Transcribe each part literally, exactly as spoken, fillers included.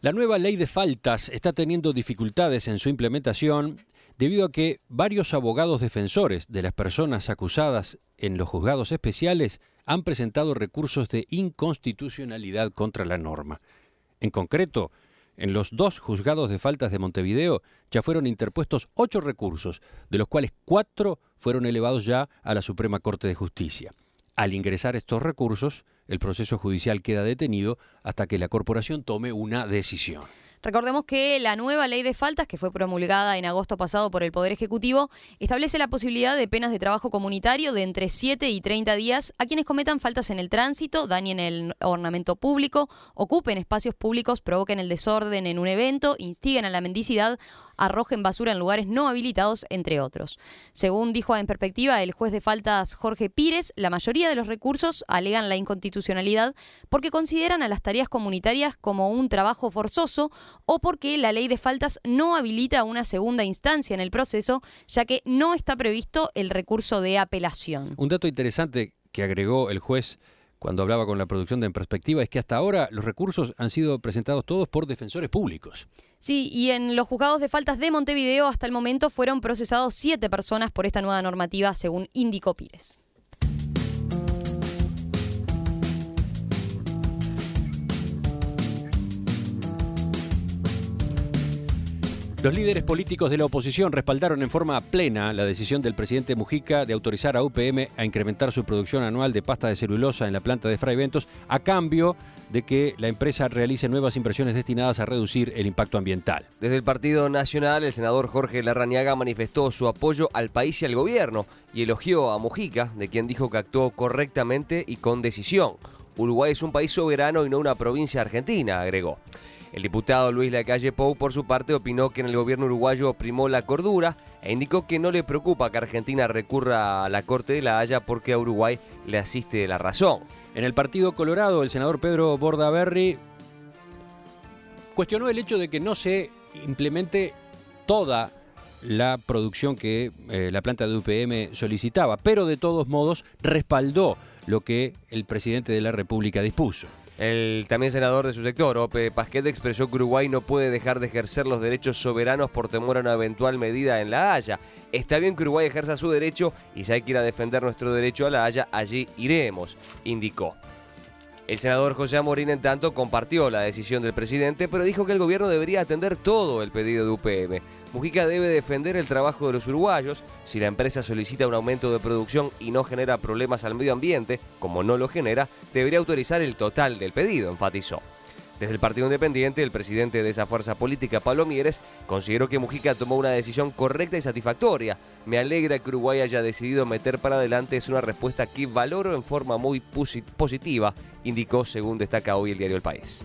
La nueva ley de faltas está teniendo dificultades en su implementación debido a que varios abogados defensores de las personas acusadas en los juzgados especiales han presentado recursos de inconstitucionalidad contra la norma. En concreto, en los dos juzgados de faltas de Montevideo ya fueron interpuestos ocho recursos, de los cuales cuatro fueron elevados ya a la Suprema Corte de Justicia. Al ingresar estos recursos, el proceso judicial queda detenido hasta que la corporación tome una decisión. Recordemos que la nueva ley de faltas, que fue promulgada en agosto pasado por el Poder Ejecutivo, establece la posibilidad de penas de trabajo comunitario de entre siete y treinta días a quienes cometan faltas en el tránsito, dañen el ornamento público, ocupen espacios públicos, provoquen el desorden en un evento, instiguen a la mendicidad, arrojen basura en lugares no habilitados, entre otros. Según dijo en perspectiva el juez de faltas Jorge Pires, la mayoría de los recursos alegan la inconstitucionalidad porque consideran a las tareas comunitarias como un trabajo forzoso o porque la ley de faltas no habilita una segunda instancia en el proceso, ya que no está previsto el recurso de apelación. Un dato interesante que agregó el juez cuando hablaba con la producción de En Perspectiva es que hasta ahora los recursos han sido presentados todos por defensores públicos. Sí, y en los juzgados de faltas de Montevideo hasta el momento fueron procesados siete personas por esta nueva normativa, según indicó Pires. Los líderes políticos de la oposición respaldaron en forma plena la decisión del presidente Mujica de autorizar a U P M a incrementar su producción anual de pasta de celulosa en la planta de Fray Bentos a cambio de que la empresa realice nuevas inversiones destinadas a reducir el impacto ambiental. Desde el Partido Nacional, el senador Jorge Larrañaga manifestó su apoyo al país y al gobierno y elogió a Mujica, de quien dijo que actuó correctamente y con decisión. Uruguay es un país soberano y no una provincia argentina, agregó. El diputado Luis Lacalle Pou, por su parte, opinó que en el gobierno uruguayo primó la cordura e indicó que no le preocupa que Argentina recurra a la Corte de la Haya porque a Uruguay le asiste la razón. En el Partido Colorado, el senador Pedro Bordaberry cuestionó el hecho de que no se implemente toda la producción que eh, la planta de U P M solicitaba, pero de todos modos respaldó lo que el presidente de la República dispuso. El también senador de su sector, Ope Pasquet, expresó que Uruguay no puede dejar de ejercer los derechos soberanos por temor a una eventual medida en La Haya. Está bien que Uruguay ejerza su derecho y si hay que ir a defender nuestro derecho a La Haya, allí iremos, indicó. El senador José Amorín, en tanto, compartió la decisión del presidente, pero dijo que el gobierno debería atender todo el pedido de U P M. Mujica debe defender el trabajo de los uruguayos. Si la empresa solicita un aumento de producción y no genera problemas al medio ambiente, como no lo genera, debería autorizar el total del pedido, enfatizó. Desde el Partido Independiente, el presidente de esa fuerza política, Pablo Mieres, consideró que Mujica tomó una decisión correcta y satisfactoria. Me alegra que Uruguay haya decidido meter para adelante, es una respuesta que valoro en forma muy positiva, indicó, según destaca hoy el diario El País.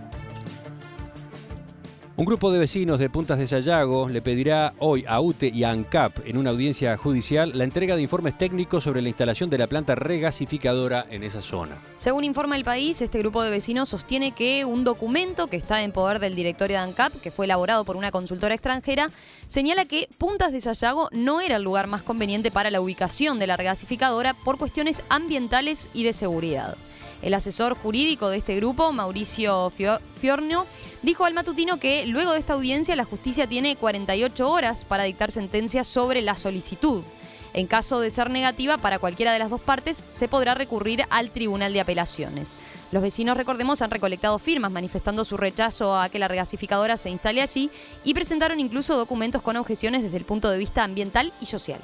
Un grupo de vecinos de Puntas de Sayago le pedirá hoy a U T E y a ANCAP en una audiencia judicial la entrega de informes técnicos sobre la instalación de la planta regasificadora en esa zona. Según informa El País, este grupo de vecinos sostiene que un documento que está en poder del directorio de ANCAP, que fue elaborado por una consultora extranjera, señala que Puntas de Sayago no era el lugar más conveniente para la ubicación de la regasificadora por cuestiones ambientales y de seguridad. El asesor jurídico de este grupo, Mauricio Fiorno, dijo al matutino que luego de esta audiencia la justicia tiene cuarenta y ocho horas para dictar sentencia sobre la solicitud. En caso de ser negativa para cualquiera de las dos partes, se podrá recurrir al Tribunal de Apelaciones. Los vecinos, recordemos, han recolectado firmas manifestando su rechazo a que la regasificadora se instale allí y presentaron incluso documentos con objeciones desde el punto de vista ambiental y social.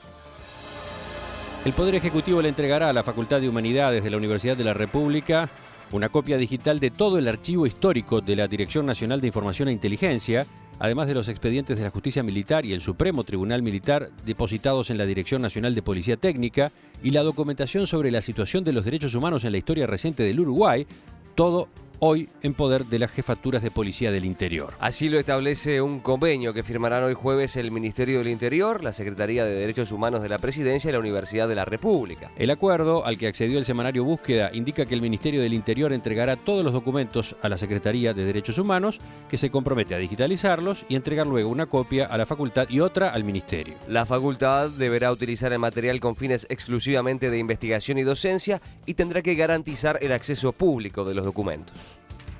El Poder Ejecutivo le entregará a la Facultad de Humanidades de la Universidad de la República una copia digital de todo el archivo histórico de la Dirección Nacional de Información e Inteligencia, además de los expedientes de la Justicia Militar y el Supremo Tribunal Militar depositados en la Dirección Nacional de Policía Técnica y la documentación sobre la situación de los derechos humanos en la historia reciente del Uruguay, todo hoy en poder de las jefaturas de policía del interior. Así lo establece un convenio que firmarán hoy jueves el Ministerio del Interior, la Secretaría de Derechos Humanos de la Presidencia y la Universidad de la República. El acuerdo, al que accedió el semanario Búsqueda, indica que el Ministerio del Interior entregará todos los documentos a la Secretaría de Derechos Humanos, que se compromete a digitalizarlos y entregar luego una copia a la facultad y otra al Ministerio. La facultad deberá utilizar el material con fines exclusivamente de investigación y docencia y tendrá que garantizar el acceso público de los documentos.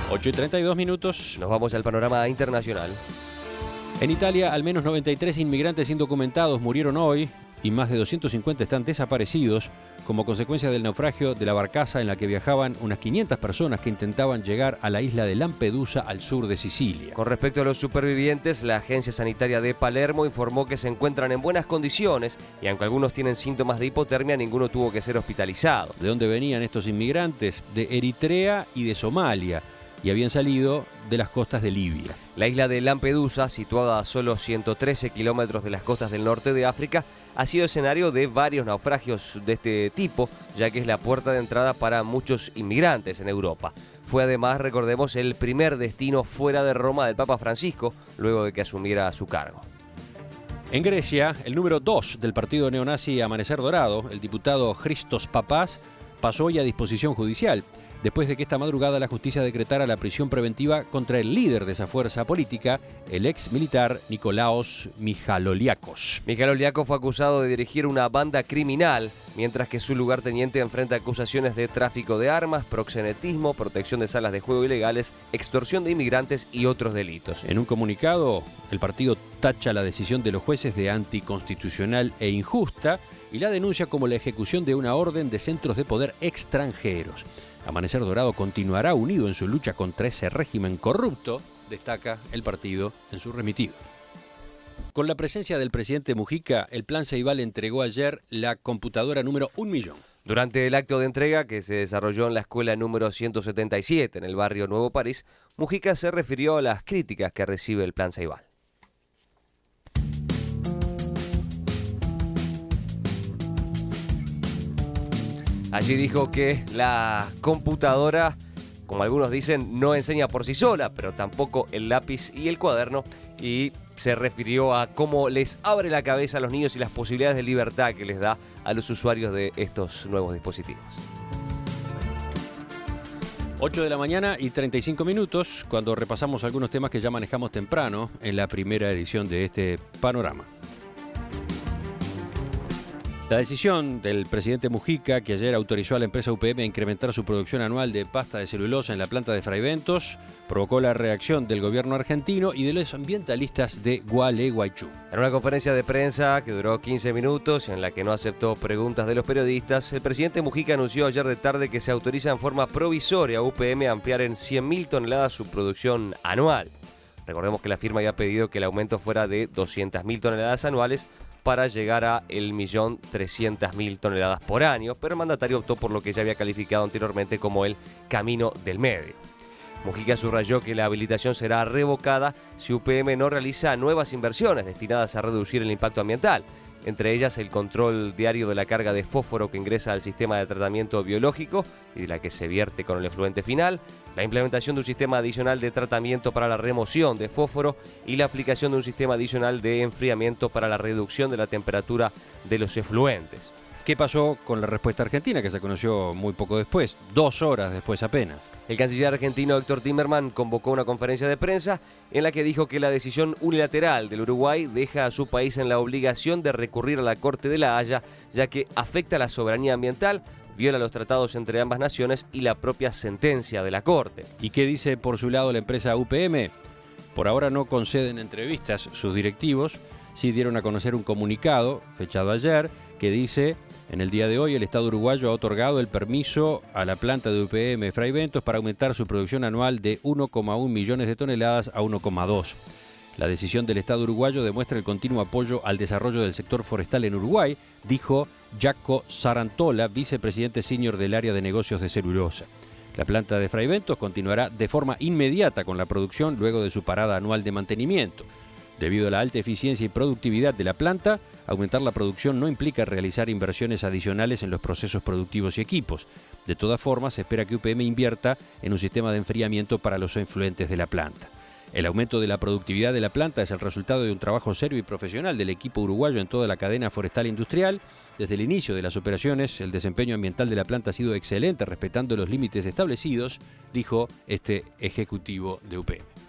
ocho y treinta y dos minutos. Nos vamos al panorama internacional. En Italia, al menos noventa y tres inmigrantes indocumentados murieron hoy y más de doscientos cincuenta están desaparecidos como consecuencia del naufragio de la barcaza en la que viajaban unas quinientas personas que intentaban llegar a la isla de Lampedusa al sur de Sicilia. Con respecto a los supervivientes, la Agencia Sanitaria de Palermo informó que se encuentran en buenas condiciones y aunque algunos tienen síntomas de hipotermia, ninguno tuvo que ser hospitalizado. ¿De dónde venían estos inmigrantes? De Eritrea y de Somalia, y habían salido de las costas de Libia. La isla de Lampedusa, situada a solo ciento trece kilómetros de las costas del norte de África, ha sido escenario de varios naufragios de este tipo, ya que es la puerta de entrada para muchos inmigrantes en Europa. Fue además, recordemos, el primer destino fuera de Roma del Papa Francisco, luego de que asumiera su cargo. En Grecia, el número dos del partido neonazi Amanecer Dorado, el diputado Christos Papás, pasó hoy a disposición judicial, después de que esta madrugada la justicia decretara la prisión preventiva contra el líder de esa fuerza política, el ex militar Nikolaos Michaloliakos. Michaloliakos fue acusado de dirigir una banda criminal, mientras que su lugarteniente enfrenta acusaciones de tráfico de armas, proxenetismo, protección de salas de juego ilegales, extorsión de inmigrantes y otros delitos. En un comunicado, el partido tacha la decisión de los jueces de anticonstitucional e injusta y la denuncia como la ejecución de una orden de centros de poder extranjeros. Amanecer Dorado continuará unido en su lucha contra ese régimen corrupto, destaca el partido en su remitido. Con la presencia del presidente Mujica, el Plan Ceibal entregó ayer la computadora número un millón. Durante el acto de entrega que se desarrolló en la escuela número ciento setenta y siete en el barrio Nuevo París, Mujica se refirió a las críticas que recibe el Plan Ceibal. Allí dijo que la computadora, como algunos dicen, no enseña por sí sola, pero tampoco el lápiz y el cuaderno, y se refirió a cómo les abre la cabeza a los niños y las posibilidades de libertad que les da a los usuarios de estos nuevos dispositivos. ocho de la mañana y treinta y cinco minutos, cuando repasamos algunos temas que ya manejamos temprano en la primera edición de este panorama. La decisión del presidente Mujica, que ayer autorizó a la empresa U P M a incrementar su producción anual de pasta de celulosa en la planta de Fraiventos, provocó la reacción del gobierno argentino y de los ambientalistas de Gualeguaychú. En una conferencia de prensa que duró quince minutos, en la que no aceptó preguntas de los periodistas, el presidente Mujica anunció ayer de tarde que se autoriza en forma provisoria a U P M a ampliar en cien mil toneladas su producción anual. Recordemos que la firma había pedido que el aumento fuera de doscientas mil toneladas anuales, para llegar a el millón trescientas mil toneladas por año, pero el mandatario optó por lo que ya había calificado anteriormente como el camino del medio. Mujica subrayó que la habilitación será revocada si U P M no realiza nuevas inversiones destinadas a reducir el impacto ambiental, entre ellas el control diario de la carga de fósforo que ingresa al sistema de tratamiento biológico y de la que se vierte con el efluente final, la implementación de un sistema adicional de tratamiento para la remoción de fósforo y la aplicación de un sistema adicional de enfriamiento para la reducción de la temperatura de los efluentes. ¿Qué pasó con la respuesta argentina, que se conoció muy poco después, dos horas después apenas? El canciller argentino Héctor Timerman convocó una conferencia de prensa en la que dijo que la decisión unilateral del Uruguay deja a su país en la obligación de recurrir a la Corte de la Haya, ya que afecta la soberanía ambiental, viola los tratados entre ambas naciones y la propia sentencia de la Corte. ¿Y qué dice por su lado la empresa U P M? Por ahora no conceden entrevistas sus directivos, sí dieron a conocer un comunicado, fechado ayer, que dice: en el día de hoy el Estado uruguayo ha otorgado el permiso a la planta de U P M Fraiventos para aumentar su producción anual de uno coma uno millones de toneladas a uno coma dos. La decisión del Estado uruguayo demuestra el continuo apoyo al desarrollo del sector forestal en Uruguay, dijo Jaco Sarantola, vicepresidente senior del área de negocios de celulosa. La planta de Fraiventos continuará de forma inmediata con la producción luego de su parada anual de mantenimiento. Debido a la alta eficiencia y productividad de la planta, aumentar la producción no implica realizar inversiones adicionales en los procesos productivos y equipos. De todas formas, se espera que U P M invierta en un sistema de enfriamiento para los efluentes de la planta. El aumento de la productividad de la planta es el resultado de un trabajo serio y profesional del equipo uruguayo en toda la cadena forestal industrial. Desde el inicio de las operaciones, el desempeño ambiental de la planta ha sido excelente, respetando los límites establecidos, dijo este ejecutivo de U P M.